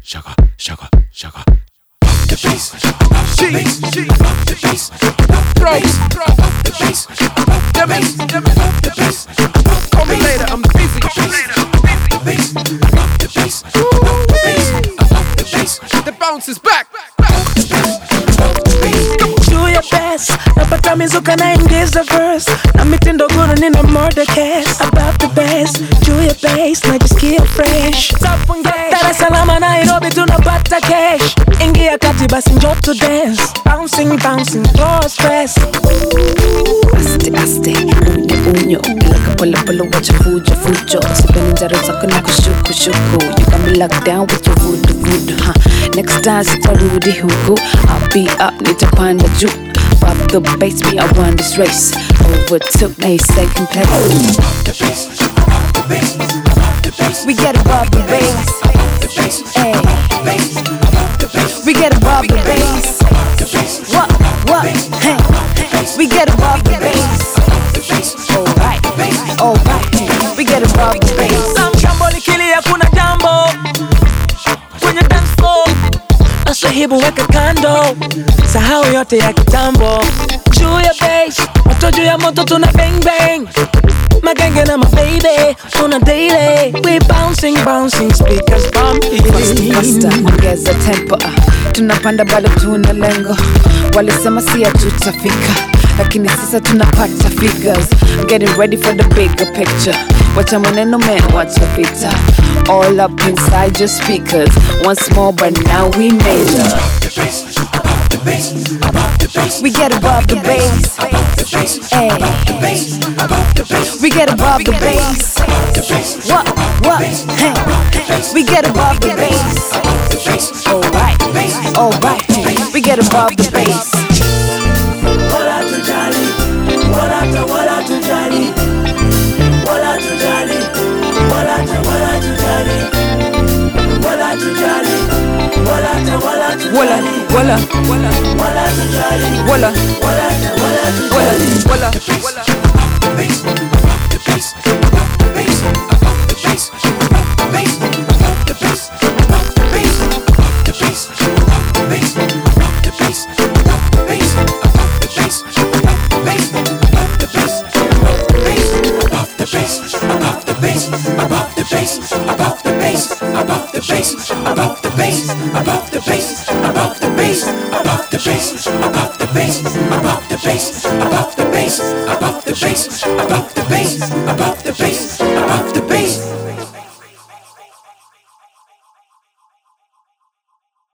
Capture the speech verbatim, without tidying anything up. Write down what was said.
shaka, shaka, shaka. Up the bass, up the bass, up the bass, bro, bro, up the bass, up the bass, up the bass. Call me later, I'm busy. Up the bass, up the bass, up the bass, up the bass. The bounce is back. Do your best, napata mizuka naingiza verse na mitindo guru nina murder case. About the best, do your best, najisikia fresh. Dar es Salaam Nairobi tunapata cash. Ingia kati basi njoo to dance. Bouncing, bouncing, floor stress. Aste, aste, unyo, unyo. Laka pole pole wacha fujo, fujo. Sipeni njaro zako na kushuku, shuku. You got me locked down with your voodoo, voodoo, huh? Next time sitarudi huku. I'll be up, nitapanda juu. Pop the bass, me, I won this race. Overtook me, second place. Up the bass, up the bass, up the bass. We get above the bass. Hey. We get above the bass. What, what, hey. We get above the bass. Alright, alright. We get above the bass. Some jambo likilia kuna jambo kwenye dance floor. Asahibu weka kando, sahau yote ya kitambo. Juu ya bass, moto juu ya moto tuna bang bang. Magenge na my baby, on a daily. We bouncing, bouncing, speakers bumping. Faster, faster, ongeza tempo. uh. Tunapanda bado tuna lengo. Walisema si hatutafika, lakini sasa tunapata figures. Getting ready for the bigger picture. Wacha maneno man, wacha vita. All up inside your speakers. Once more but now we major. We get above the bass. Hey. We get above the bass. What, what, hey. We get above the bass. Alright, alright. We get above the bass. Wala tujali, wala ta wala tujali, wala tujali, wala ta wala tujali, wala tujali, wala ta wala tujali, Wala, wala, wala, wala tujali, wala, wala ta wala tujali. wala, wala. The bass, the bass, the bass, the bass, the bass, the bass, the bass, the bass, the bass, the bass, the bass, the bass, the bass, the bass, above the bass, above the bass, above the bass, above the bass, above the bass, above the bass, above the bass, above the bass, above the bass, above the bass, above the bass, above the bass, above the bass, above the bass, above the bass, above the bass.